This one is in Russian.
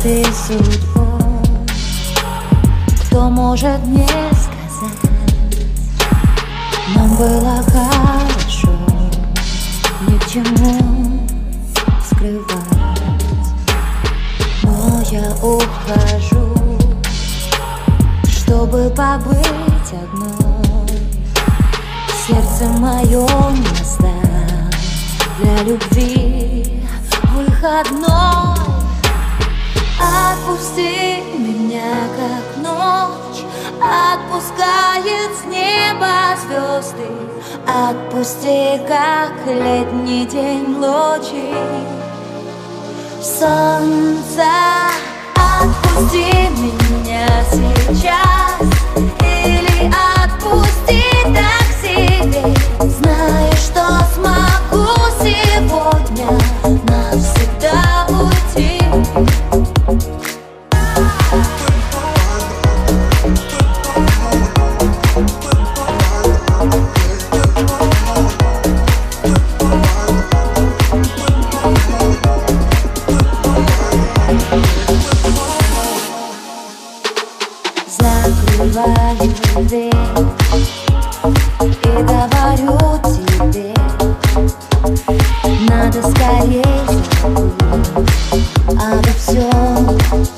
ты судьбой, кто может мне сказать? Нам было хорошо, ни к чему скрывать. Но я ухожу, чтобы побыть одной. Сердце мое место для любви выходной. Отпусти меня, как ночь отпускает с неба звезды. Отпусти, как летний день лучи солнца. Отпусти меня сейчас или отпусти так себе, зная, что смогу сегодня навсегда уйти. Закрываю дверь и говорю тебе, надо скорее забыть обо всем.